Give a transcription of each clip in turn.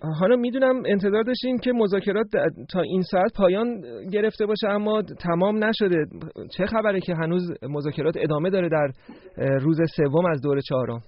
حالا میدونم انتظار داشتین که مذاکرات تا این ساعت پایان گرفته باشه اما تمام نشده. چه خبره که هنوز مذاکرات ادامه داره در روز سوم از دور چهارم؟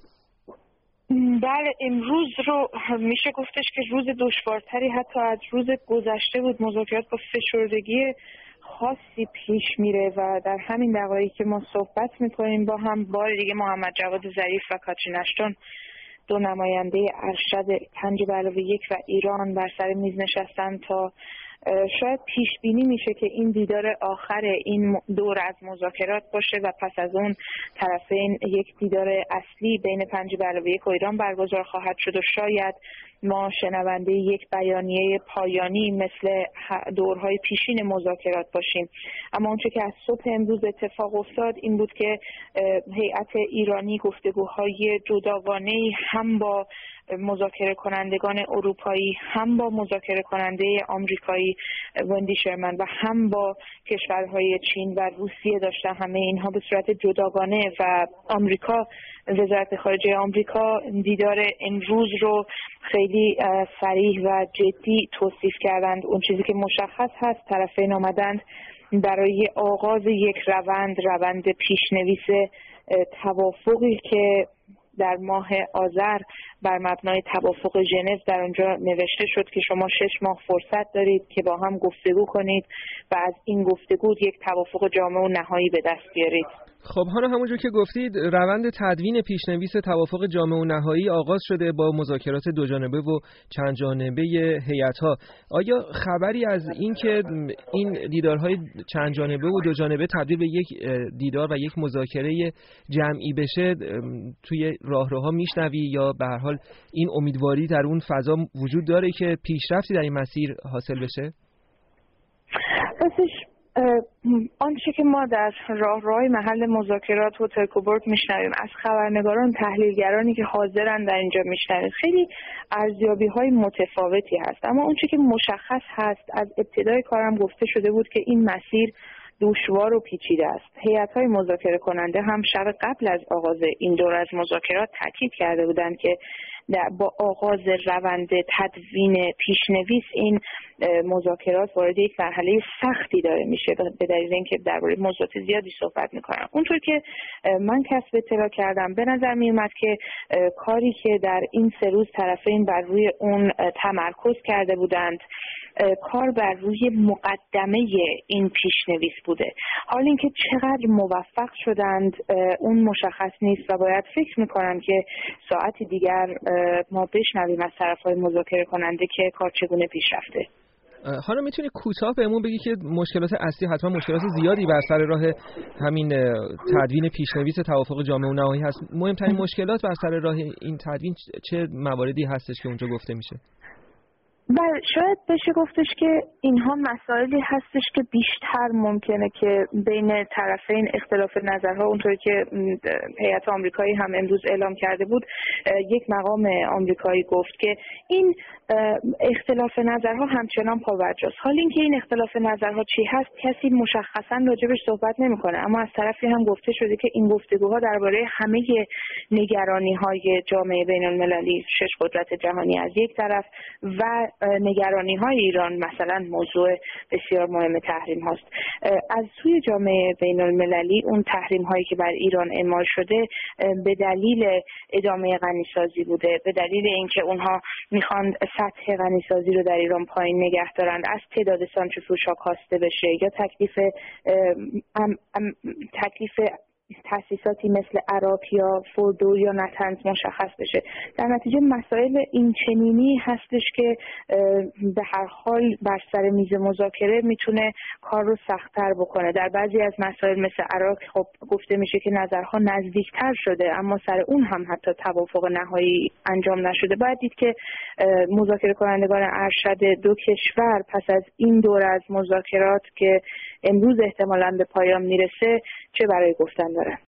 بله، امروز رو میشه گفتش که روز دشوارتری حتی از روز گذشته بود. مذاکرات با فشردگی خاصی پیش میره و در همین دقایقی که ما صحبت میکنیم با هم بار دیگه محمد جواد ظریف و کاترین اشتون، دو نماینده ارشد 5+1 و ایران، بر سر میز نشستن تا شاید پیش بینی میشه که این دیدار آخر این دور از مذاکرات باشه و پس از اون طرفین یک دیدار اصلی بین 5+1 و ایران برگزار خواهد شد و شاید ما شنونده یک بیانیه پایانی مثل دورهای پیشین مذاکرات باشیم. اما اونچه که از صبح امروز اتفاق افتاد این بود که هیئت ایرانی گفتگوهای جداگانه‌ای هم با مذاکره کنندگان اروپایی، هم با مذاکره کننده آمریکایی وندی شرمن و هم با کشورهای چین و روسیه داشتن. همه اینها به صورت جداگانه و آمریکا، وزارت خارجه آمریکا دیدار امروز رو خیلی صریح و جدی توصیف کردند. اون چیزی که مشخص هست، طرفین آمدند برای آغاز یک روند پیشنویس توافقی که در ماه آذر بر مبنای توافق ژنو در اونجا نوشته شد که شما 6 ماه فرصت دارید که با هم گفتگو کنید و از این گفتگو یک توافق جامع و نهایی به دست بیارید. خب حالا همونجور که گفتید روند تدوین پیشنویس توافق جامع و نهایی آغاز شده با مذاکرات دو جانبه و چند جانبه هیئت‌ها. آیا خبری از این که این دیدارهای چند جانبه و دو جانبه تبدیل به یک دیدار و یک مذاکره جمعی بشه توی راهروها میشنوی یا به هر حال این امیدواری در اون فضا وجود داره که پیشرفتی در این مسیر حاصل بشه؟ آنچه که ما در راهروهای محل مذاکرات و ترکوبورگ میشنویم، از خبرنگاران، تحلیلگرانی که حاضرن در اینجا میشنویم، خیلی ارزیابی‌های متفاوتی هست. اما آنچه که مشخص هست، از ابتدای کارم گفته شده بود که این مسیر دشوار و پیچیده است. هیئت‌های مذاکره کننده هم شب قبل از آغاز این دور از مذاکرات تاکید کرده بودند که با آغاز روند تدوین پیشنویس این مذاکرات وارد یک مرحله سختی داره میشه به دلیل اینکه درباره موضوعات زیادی صحبت میکنن. اونطور که من کسب اطلاع کردم به نظر میومد که کاری که در این 3 روز طرفین بر روی اون تمرکز کرده بودند کار بر روی مقدمه این پیشنویس بوده. حالا اینکه چقدر موفق شدند اون مشخص نیست و باید فکر میکنم که ساعتی دیگر ما بشنویم از طرفهای مذاکره کننده که کار چگونه پیش رفته. حالا میتونی کوتاه بهمون بگی که مشکلات اصلی، حتما مشکلات زیادی بر سر راه همین تدوین پیشنویس توافق جامع و نهایی هست، مهمترین مشکلات بر سر راه این تدوین چه مواردی هستش که اونجا گفته میشه؟ بله، شاید بشه گفتش که اینها مسائلی هستش که بیشتر ممکنه که بین طرفین اختلاف نظرها، اونطوری که هیئت آمریکایی هم امروز اعلام کرده بود، یک مقام آمریکایی گفت که این اختلاف نظرها همچنان پابرجاست. حالا اینکه این اختلاف نظرها چی هست کسی مشخصا راجبش صحبت نمیکنه، اما از طرفی هم گفته شده که این گفتگوها درباره همه نگرانی‌های جامعه بین‌المللی 6 قدرت جهانی از یک طرف و نگرانی‌های ایران، مثلا موضوع بسیار مهم تحریم هاست، از سوی جامعه بین‌المللی اون تحریم هایی که بر ایران اعمال شده به دلیل ادامه غنیسازی بوده، به دلیل اینکه اونها میخوان سطح غنیسازی رو در ایران پایین نگه دارند، از تعداد سانتریفوژها کاسته بشه یا تکلیف تأسیساتی مثل عراق یا فوردو یا نتنز مشخص بشه. در نتیجه مسائل این چنینی هستش که به هر حال بر سر میز مذاکره میتونه کار رو سخت‌تر بکنه. در بعضی از مسائل مثل عراق خب گفته میشه که نظرها نزدیکتر شده، اما سر اون هم حتی توافق نهایی انجام نشده. باید دید که مذاکره کنندگان ارشد 2 کشور پس از این دور از مذاکرات که امروز احتمالاً به پایان میرسه چه برای گفتن دارن.